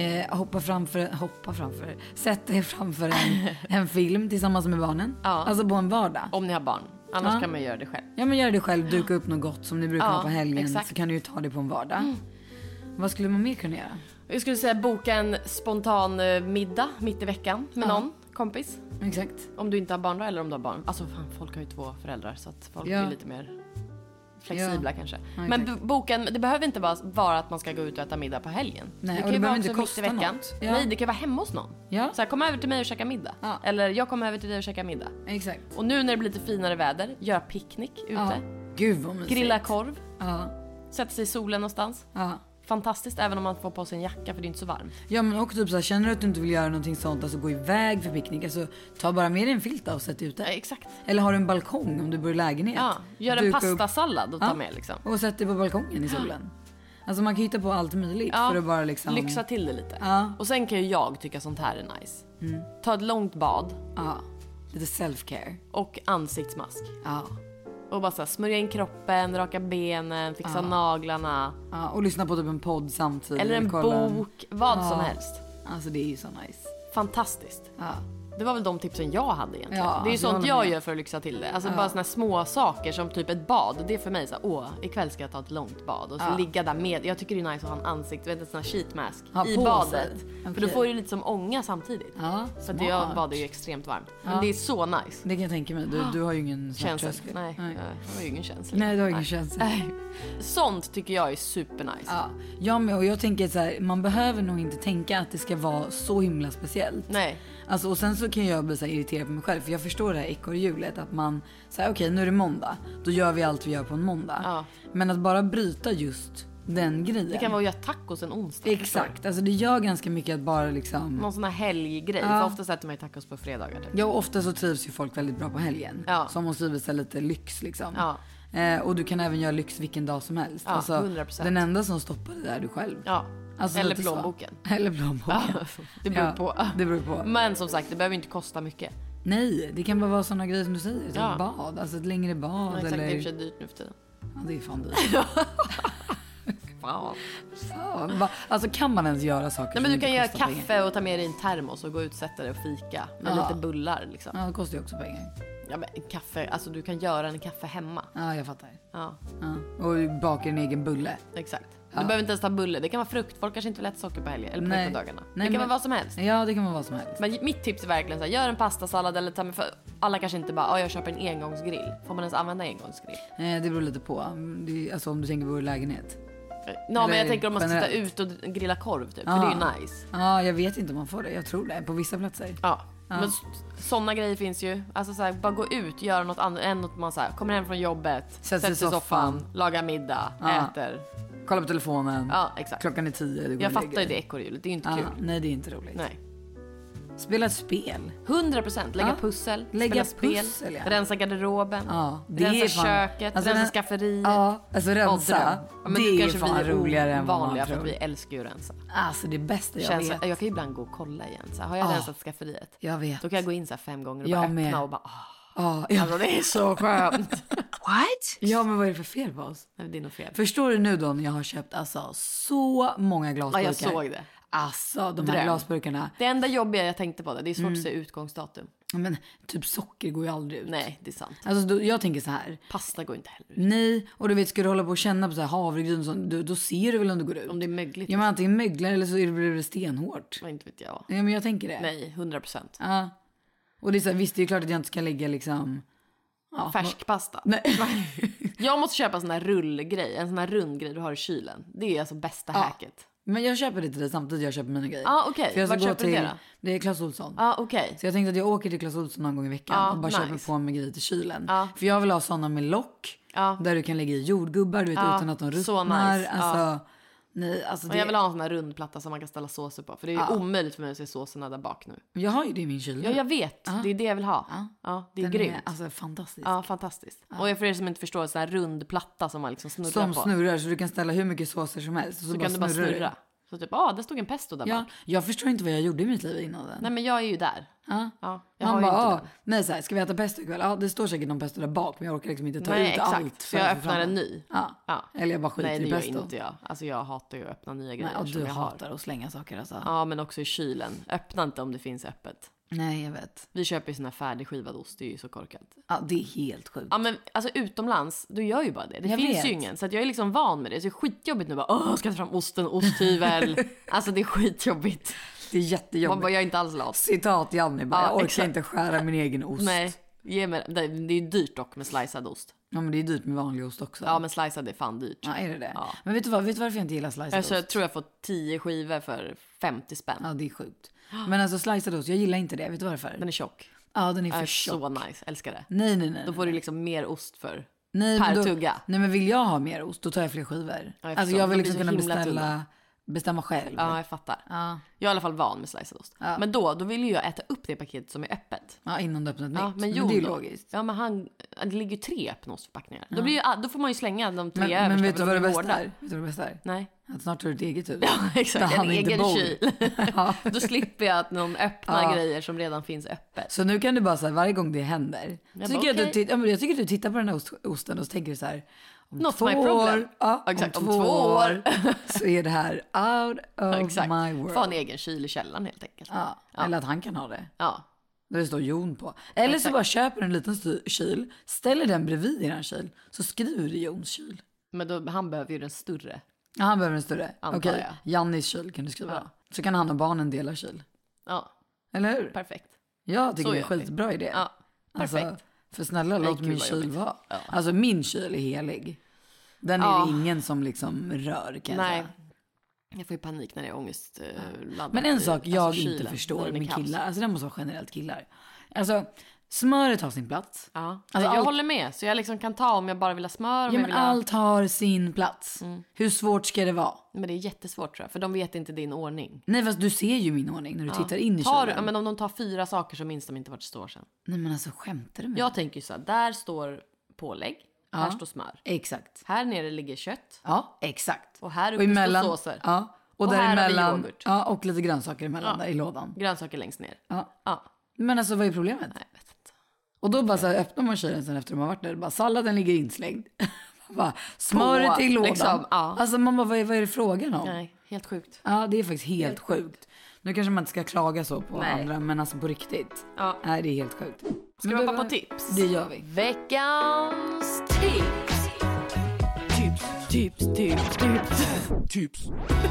sätt dig framför en film tillsammans med barnen. Ja. Alltså på en vardag. Om ni har barn. Annars kan man göra det själv. Ja, men gör det själv. Duka upp något gott som ni brukar ha på helgen. Exakt. Så kan du ju ta det på en vardag. Vad skulle man mer kunna göra? Jag skulle säga boka en spontan middag mitt i veckan med någon kompis. Exakt. Om du inte har barn då, eller om du har barn. Alltså fan, folk har ju 2 föräldrar så att folk är lite mer flexibla kanske. Ja, men boken, det behöver inte vara att man ska gå ut och äta middag på helgen. Nej, det kan ju vara också mitt i veckan. Ja. Nej, det kan vara hemma hos någon. Ja. Så här, kom över till mig och käka middag. Ja. Eller jag kommer över till dig och käka middag. Exakt. Och nu när det blir lite finare väder, göra picknick ute. Ja. Gud vad mysigt. Grilla korv. Ja. Sätta sig i solen någonstans. Ja. Fantastiskt, även om man får på sig en jacka för det är inte så varmt. Ja, men också typ så här, känner du att du inte vill göra någonting sånt, alltså gå iväg för picknick, alltså ta bara med dig en filt och sätt ute. Ja, exakt. Eller har du en balkong om du bor i lägenhet. Ja, gör en pastasallad och ta med liksom. Och sätt dig på balkongen i solen. Alltså man kan hitta på allt möjligt för att bara liksom lyxa till det lite. Ja. Och sen kan ju jag tycka sånt här är nice. Ta ett långt bad. Ja. Lite self-care. Och ansiktsmask. Ja. Och bara så här, smörja in kroppen, raka benen, fixa naglarna. Ja, och lyssna på typ en podd samtidigt. Eller en bok, vad som helst. Alltså det är ju så nice. Fantastiskt. Ja. Det var väl de tipsen jag hade egentligen. Ja, det är ju sånt jag gör för att lyxa till det. Alltså bara såna små saker som typ ett bad. Det är för mig så här, ikväll ska jag ta ett långt bad. Och så ligga där med. Jag tycker det är nice att ha en ansikte, vet, en sån här sheet mask i badet. Okay. För då får du lite som ånga samtidigt. Ja, så att jag badar ju extremt varmt. Men det är så nice. Det kan jag tänka mig. Du har ju ingen känsla. Nej, jag har ju ingen känsla. Nej, du har ingen känsla. Sånt tycker jag är supernice. Ja, jag med. Och jag tänker så här, man behöver nog inte tänka att det ska vara så himla speciellt. Nej. Alltså, och sen så kan jag bli så här irriterad på mig själv. För jag förstår det här ekorrhjulet. Att man säger okej, nu är det måndag. Då gör vi allt vi gör på en måndag. Ja. Men att bara bryta just den grejen. Det kan vara att göra tacos en onsdag. Exakt, alltså det gör ganska mycket att bara liksom någon sån här helggrej. För ofta sätter man ju tacos på fredagar typ. Ja, och ofta så trivs ju folk väldigt bra på helgen. Ja. Så måste vi visa lite lyx liksom. Ja. Och du kan även göra lyx vilken dag som helst. Ja, alltså, 100%. Den enda som stoppar det är du själv. Ja. Alltså, eller plånboken. Eller plånboken. Ja, det beror på. Det beror på. Men som sagt, det behöver inte kosta mycket. Nej, det kan bara vara såna grejer som du säger. Som ett bad, alltså ett längre bad. Exakt, eller... det är ju dyrt nu för tiden. Ja, det är fan dyrt. Fan. Alltså kan man ens göra saker? Nej, men du kan göra kaffe pengar? Och ta med dig en termos och gå ut och sätta dig och fika med lite bullar liksom. Ja, det kostar ju också pengar. Ja, men kaffe, alltså du kan göra en kaffe hemma. Ja, jag fattar. Ja. Och baka en egen bulle. Exakt. Du behöver inte ens ta bulle. Det kan vara frukt. Folk kanske inte vill äta socker på helgen eller på veckodagarna. Det kan vara vad som helst. Ja, det kan vara vad som helst. Men mitt tips är verkligen så här, gör en pastasallad eller ta med, för alla kanske inte bara, jag köper en engångsgrill. Får man ens använda engångsgrill? Det beror lite på. Alltså om du tänker på lägenhet. Ja, men jag tänker om man ska sitta ut och grilla korv typ, för det är ju nice. Ja, jag vet inte om man får det. Jag tror det på vissa platser. Ja. Men sådana grejer finns ju. Alltså så här, bara gå ut, göra något annat än att man så här, kommer hem från jobbet, sätter sig i soffan, lagar middag, äter. Kolla på telefonen. Ja, exakt. Klockan är 10. Jag fattar ju det ekorrhjulet. Det är ju inte kul. Nej, det är inte roligt. Nej. Spela ett spel. 100%. Lägga pussel. Lägga spel. Rensa garderoben. Rensa köket. Alltså, rensa skafferiet. Ja, alltså rensa. Men det är ju fan roligare än vanliga för att vi älskar ju att rensa. Alltså det bästa jag vet. Jag kan ju ibland gå och kolla igen. Så här, har jag rensat skafferiet? Jag vet. Då kan jag gå in så här 5 gånger och bara öppna och bara... Alltså det är så skönt. What? Ja, men vad är det för fel på oss? Nej, det är nog fel. Förstår du nu då när jag har köpt alltså så många glasburkar? Ja, jag såg det. Alltså de här glasburkarna. Det enda jobbiga jag tänkte på det är svårt att se utgångsdatum. Men typ socker går ju aldrig ut. Nej, det är sant. Alltså jag tänker så här. Pasta går inte heller ut. Nej, och du vet, ska du hålla på och känna på så här havregryn och sånt, då ser du väl om det går ut. Om det är mögligt. Ja, men antingen möglar eller så blir det stenhårt. Ja, inte vet jag. Ja, men jag tänker det. Nej, 100%. Ja. Och det är så här, visst det är klart att jag inte ska lägga liksom... färsk pasta. Nej. Jag måste köpa en sån här rullgrej. En sån här rund grej du har i kylen. Det är alltså bästa hacket. Men jag köper det till dig samtidigt jag köper mina grejer. Okej. Vart köper du det då? Det är Clas Ohlson. Okej. Så jag tänkte att jag åker till Clas Ohlson någon gång i veckan och bara köper på mig grejer till kylen. För jag vill ha såna med lock. Där du kan lägga i jordgubbar, du vet, utan att de ruttnar. Så nice. Alltså, Nej, alltså och jag vill ha en sån här rundplatta som man kan ställa såser på. För det är ju omöjligt för mig att se såserna där bak nu. Jag har ju det i min kyl. Ja, jag vet. Det är det jag vill ha. Det är grymt. Alltså fantastiskt. Ja, fantastiskt. Och för er som inte förstår, så här rundplatta som man liksom snurrar som på. Som snurrar, så du kan ställa hur mycket såser som helst. Så kan du bara snurra. Så typ, det stod en pesto där bak. Jag förstår inte vad jag gjorde i mitt liv innan den. Nej, men jag är ju där. Jag man bara, nej så här, ska vi äta pesto ikväll? Ja, det står säkert någon pesto där bak, men jag orkar liksom inte ta ut allt. Så jag öppnar en ny. Eller jag bara skiter i pesto. Nej, det gör inte jag. Alltså jag hatar ju att öppna nya grejer. Och du hatar att slänga saker alltså. Ja, men också i kylen. Öppna inte om det finns öppet. Nej, jag vet. Vi köper ju sån här färdigskivad ost, det är ju så korkat. Ja, det är helt sjukt. Ja, men alltså utomlands, du gör ju bara det. Det finns ju ingen, så att jag är liksom van med det. Så det är skitjobbigt nu bara, ska jag ta fram osten, osthyvel. Alltså det är skitjobbigt. Det är jättejobbigt. Man bara, jag är inte alls lat. Citat Janni bara, jag orkar inte skära min egen ost. Nej, ge mig, det är ju dyrt dock med slicead ost. Ja, men det är dyrt med vanlig ost också. Ja, men slicead är fan dyrt. Ja, är det? Ja. Men vet du varför jag inte gillar slicead ost? Jag tror jag får 10 skivor för 50 spänn. Ja, det är sjukt. Men alltså slicead ost, jag gillar inte det. Vet du varför? Den är tjock. Ja, den är för tjock. Så nice, älskar det. Nej. Då får du liksom mer ost för per tugga. Nej, men vill jag ha mer ost, då tar jag fler skivor. Ja, alltså jag vill liksom kunna bestämma själv. Ja, jag fattar. Ja. Jag är i alla fall van med slicead ost. Ja. Men då vill ju jag äta upp det paketet som är öppet. Ja, innan du öppnat nytt. Men det är ju logiskt. Ja, men det ligger ju 3 öppna ostförpackningar. Då får man ju slänga de 3 översta. Men vet du vad det bästa är? Vet du vad det bästa är? Nej. Att snart har du ett eget hus. Ja, exakt. En egen kyl. Då slipper jag att någon öppnar grejer som redan finns öppet. Så nu kan du bara säga varje gång det händer. Jag tycker att du tittar på den här osten och så tänker du så här. Om 2 år, exakt, om 2 år så är det här out of my world. Få en egen kyl i källaren helt enkelt. Eller att han kan ha det. Ja. Där det står Jon på. Eller så bara köper en liten kyl, ställer den bredvid i den kyl, så skriver du Jons kyl. Men då, han behöver ju den större. Ja, han behöver den större. Okej, Jannis kyl kan du skriva. Ja. Så kan han och barnen dela kyl. Ja. Eller hur? Perfekt. Jag tycker det är skitbra idé. Ja, perfekt. Alltså, för snälla, låt min kyl vara. Ja. Alltså min kyl är helig. Den är det ingen som liksom rör, kan jag säga. Jag får ju panik när det är ångest. Men en sak jag inte förstår med killar, alltså det måste vara generellt killar. Alltså, smöret har sin plats. Ja. Alltså, jag håller med, så jag liksom kan ta om jag bara vill ha smör. Ja, men allt har sin plats. Hur svårt ska det vara? Men det är jättesvårt, tror jag, för de vet inte din ordning. Nej, fast du ser ju min ordning när du tittar in i kylen. Men om de tar 4 saker så minns de inte vart det står sen. Nej, men alltså skämtar du med? Jag tänker ju så här, där står pålägg. Här står smör. Exakt. Här nere ligger kött. Ja, exakt. Och här uppe står såser. Ja. Och däremellan. Ja, och lite grönsaker emellan där i lådan. Grönsaker längst ner. Ja. Men alltså, vad är problemet? Nej, jag vet inte. Och då bara så här, öppnar man kylen sen efter de har varit där. Bara, salladen ligger inslängd. Bara, smöret i lådan. Liksom, Alltså man bara, vad är det frågan om? Nej, helt sjukt. Ja, det är faktiskt helt sjukt. Nu kanske man inte ska klaga så på andra, men alltså på riktigt. Ja. Nej, det är helt sjukt. Ska vi hoppa på tips? Det gör vi. Veckans tips. Tips.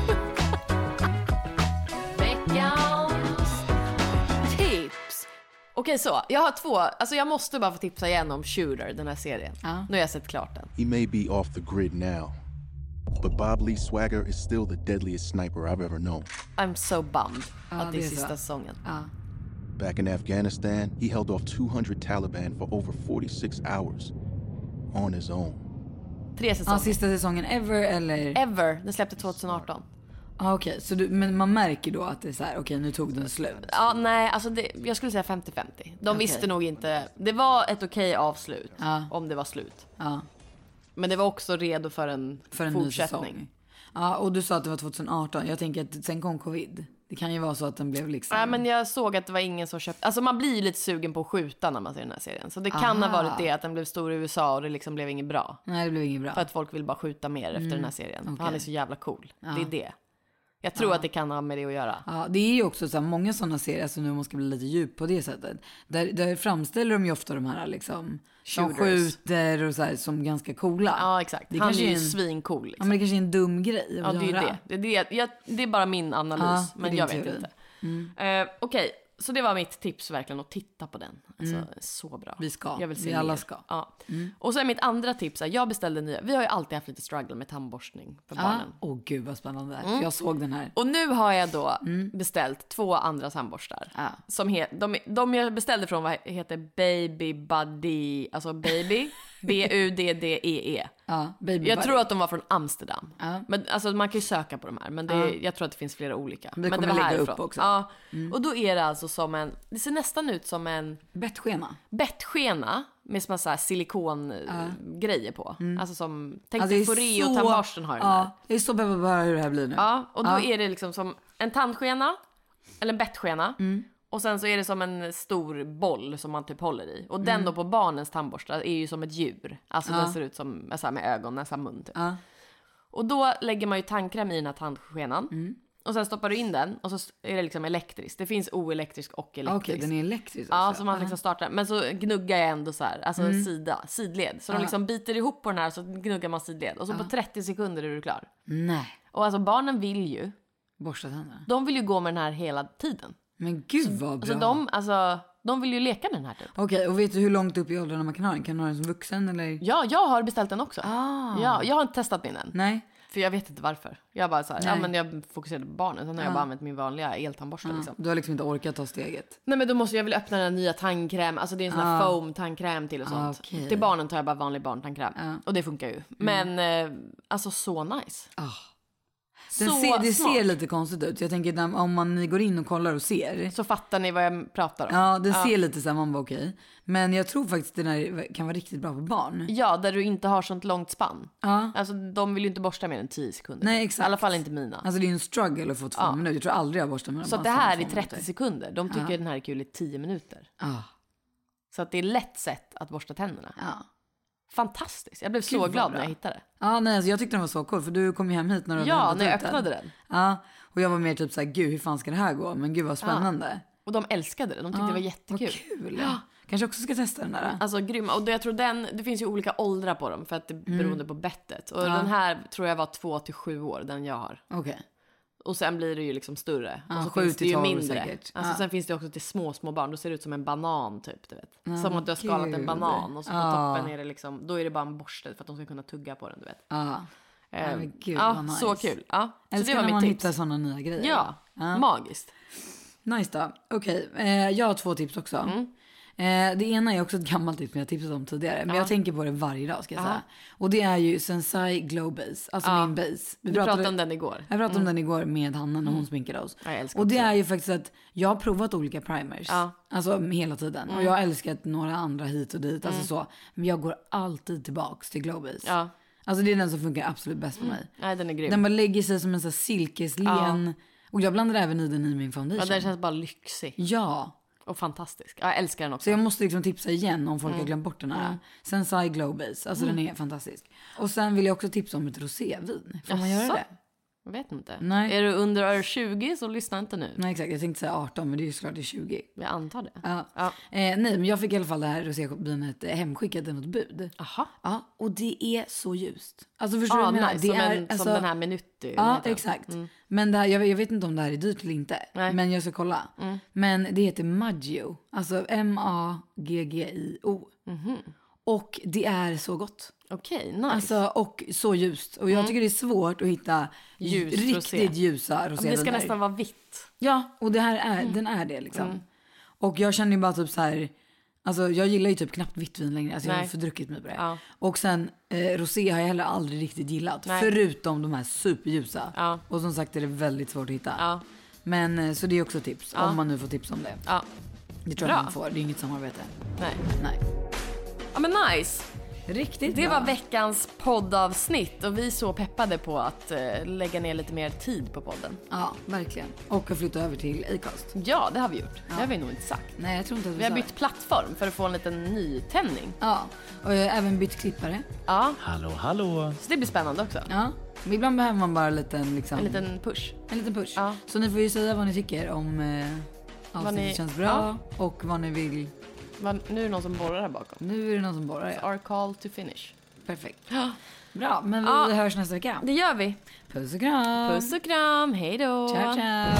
Veckans tips. Okej, så jag har 2. Alltså jag måste bara få tipsa igen om Shooter, den här serien. Nu har jag sett klart den. He may be off the grid now, but Bob Lee Swagger is still the deadliest sniper I've ever known. I'm so bummed att det är sista säsongen. Back in Afghanistan, he held off 200 Taliban for over 46 hours on his own. 3 säsonger. Sista säsongen ever, eller? Ever. Den släppte 2018. Okej, så men man märker då att det är så här, okej, nu tog den slut. Ja, nej, alltså jag skulle säga 50-50. De visste nog inte. Det var ett okej avslut, om det var slut. Men det var också redo för en fortsättning. Ja, och du sa att det var 2018. Jag tänker att sen kom covid. Det kan ju vara så att den blev liksom... Ja, men jag såg att det var ingen som köpte... Alltså man blir lite sugen på att skjuta när man ser den här serien. Så det kan ha varit det att den blev stor i USA och det liksom blev inget bra. Nej, det blev inget bra. För att folk vill bara skjuta mer efter den här serien. För han är så jävla cool. Det är det. Jag tror att det kan ha med det att göra. Ja, det är ju också så här, många sådana serier, alltså nu om man ska bli lite djup på det sättet. Där framställer de ju ofta de här liksom... De skjuter och så här, som ganska coola. Ja, exakt. Det han är ju svincool. Liksom. Ja, men det kanske är en dum grej att göra. Det är bara min analys, men jag vet inte. Okej, så det var mitt tips verkligen, att titta på den. Alltså, så bra. Vi alla ska. Ja. Och så är mitt andra tips, jag beställde nya. Vi har ju alltid haft lite struggle med tandborstning för barnen. Åh gud vad spännande. Jag såg den här. Och nu har jag då beställt 2 andra tandborstar. Som de jag beställde från heter Baby Buddy, alltså baby BUDDEE. Ja, Baby jag Buddy. tror att de var från Amsterdam. Ja. Men alltså, man kan ju söka på de här. Men jag tror att det finns flera olika. Men det var lägga härifrån. upp också. Ja. Och då är det alltså som det ser nästan ut som en bettskena med så här silikongrejer på. Alltså som, tänk dig Foreo och tandborsten har den där. Jag är så peppad på hur det här blir nu. Ja, och då är det liksom som en tandskena eller en bettskena. Och sen så är det som en stor boll som man typ håller i. Och den då på barnens tandborstar är ju som ett djur. Alltså den ser ut som så här, med ögon, nästan mun typ. Och då lägger man ju tandkräm i den här tandskenan. Och sen stoppar du in den och så är det liksom elektriskt. Det finns oelektrisk och elektrisk. Okej, den är elektrisk också. Ja, så man liksom startar. Men så gnuggar jag ändå så här, alltså sidled. Så de liksom biter ihop på den här så gnuggar man sidled. Och så på 30 sekunder är du klar. Nej. Och alltså barnen vill ju borsta tänderna. De vill ju gå med den här hela tiden. Men gud vad bra. Så de vill ju leka med den här typ. Okej, och vet du hur långt upp i åldrarna man kan ha den? Kan man ha den som vuxen eller? Ja, jag har beställt den också. Ja, jag har inte testat min än. Nej. För jag vet inte varför. Jag bara så här, men jag fokuserade på barnen. Sen har jag bara använt min vanliga eltandborste liksom. Du har liksom inte orkat ta steget. Nej, men då måste jag väl öppna den nya tandkräm. Alltså det är en sån här foam tandkräm till och sånt. Okay. Till barnen tar jag bara vanlig barntandkräm. Och det funkar ju. Men alltså så nice. Det ser lite konstigt ut. Jag tänker om ni går in och kollar och ser. Så fattar ni vad jag pratar om. Ja, det ser lite så här, man bara okej. Men jag tror faktiskt det där kan vara riktigt bra för barn. Ja, där du inte har sånt långt spann. Alltså de vill ju inte borsta mer än 10 sekunder. Nej, exakt. I alla fall inte mina. Alltså det är ju en struggle att få 2 minuter. Jag tror aldrig jag borstar mina. Så det här är 30 sekunder. De tycker den här är kul i 10 minuter. Så att det är lätt sätt att borsta tänderna. Fantastiskt. Jag blev så glad när jag hittade det. Ja, nej, alltså jag tyckte den var så cool. För du kom ju hem hit när du när jag öppnade den. Ja, och jag var mer typ såhär, gud hur fan ska det här gå? Men gud vad spännande. Och de älskade det. De tyckte det var jättekul. Vad kul. Kanske också ska testa den där. Alltså grymma. Och jag tror det finns ju olika åldrar på dem. För att det beroende på bettet. Och den här tror jag var 2-7 år, den jag har. Okej. Och sen blir det ju liksom större. Och så finns det ju mindre. Säkert. Alltså sen finns det också till små barn. Då ser det ut som en banan typ, du vet. Som att du har skalat en banan. Och så på toppen är det liksom, då är det bara en borste för att de ska kunna tugga på den, du vet. Men gud vad nice. Så kul. Så älskar det var när man mitt tips. hittar sådana nya grejer. Ja, magiskt. Nice då. Okej, jag har 2 tips också. Det ena är också ett gammalt tips som jag tipsat om tidigare. Men jag tänker på det varje dag ska jag säga. Och det är ju Sensai Glow Base. Alltså min base. Du pratade om den igår. Jag pratade om den igår med Hanna när hon sminkade oss. Och det är ju faktiskt att jag har provat olika primers. Alltså hela tiden. Och jag har älskat några andra hit och dit. Alltså så. Men jag går alltid tillbaks till Glow Base. Alltså det är den som funkar absolut bäst för mig. Nej, den är grym. Den bara lägger sig som en sån här silkeslen. Och jag blandar även i den i min foundation. Ja, den känns bara lyxig. Ja. Och fantastisk. Jag älskar den också. Så jag måste liksom tipsa igen om folk har glömt bort den här. Sensai Glow Base. Alltså den är fantastisk. Och sen vill jag också tipsa om ett rosévin. Får man göra det? Jag vet inte. Nej. Är du under 20 så lyssna inte nu. Nej exakt, jag tänkte säga 18 men det är ju såklart det är 20. Jag antar det. Nej men jag fick i alla fall det här rosévinet hemskickat i något bud. Aha. Ja, och det är så ljust. Alltså förstår du vad jag menar? Det är alltså, som den här Minuti. Ja exakt. Men det här, jag vet inte om det här är dyrt eller inte. Nej. Men jag ska kolla. Men det heter Maggio. Alltså Maggio. Och det är så gott. Okej, nice. Alltså, och så ljust. Och jag tycker det är svårt att hitta riktigt ljusa roséviner. Det ska nästan vara vitt. Ja, och det här är, den är det liksom. Och jag känner ju bara typ så här. Alltså jag gillar ju typ knappt vitt vin längre. Alltså jag har fördruckit mig på det. Och sen rosé har jag heller aldrig riktigt gillat. Förutom de här superljusa. Och som sagt är det väldigt svårt att hitta. Men så det är också tips. Om man nu får tips om det. Det tror jag man får. Det är inget samarbete. Nej. Ja men nice. Riktigt det bra. var veckans poddavsnitt och vi är så peppade på att lägga ner lite mer tid på podden. Ja, verkligen. Och att flytta över till Acast. Ja, det har vi gjort. Det har vi nog inte sagt. Nej, jag tror inte att vi har bytt plattform för att få en liten nytändning. Ja, och jag har även bytt klippare. Ja. Hallå. Så det blir spännande också. Ja, men ibland behöver man bara en liten push. En liten push. Ja. Så ni får ju säga vad ni tycker om avsnittet känns bra och vad ni vill. Nu är det någon som borrar här bakom. Nu är det någon som borrar, Our call to finish. Perfekt. Bra, men vi hörs nästa vecka. Det gör vi. Puss och kram. Puss och kram. Hej då. Ciao, ciao.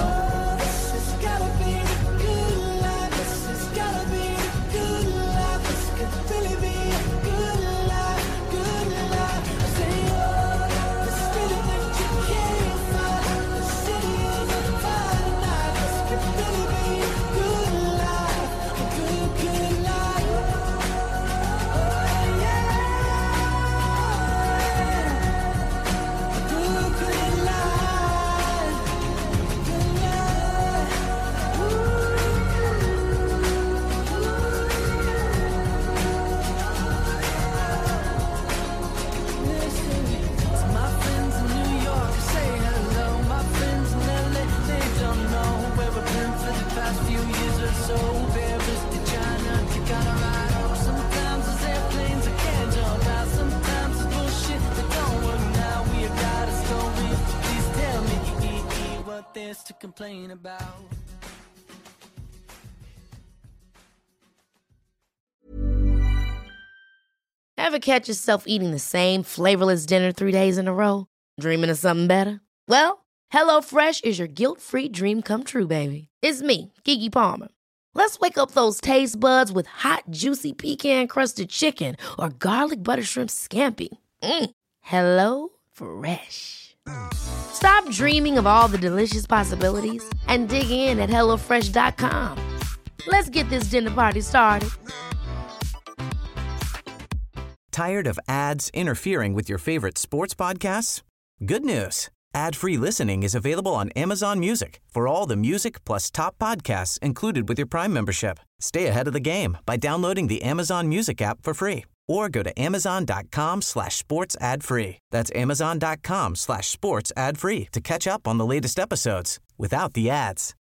complain about. Ever catch yourself eating the same flavorless dinner 3 days in a row? Dreaming of something better? Well, HelloFresh is your guilt-free dream come true, baby. It's me, Keke Palmer. Let's wake up those taste buds with hot, juicy pecan-crusted chicken or garlic butter shrimp scampi. Hello Fresh. Stop dreaming of all the delicious possibilities and dig in at HelloFresh.com. Let's get this dinner party started. Tired of ads interfering with your favorite sports podcasts? Good news. Ad-free listening is available on Amazon Music for all the music plus top podcasts included with your Prime membership. Stay ahead of the game by downloading the Amazon Music app for free or go to amazon.com/sports ad free. That's amazon.com/sports ad free to catch up on the latest episodes without the ads.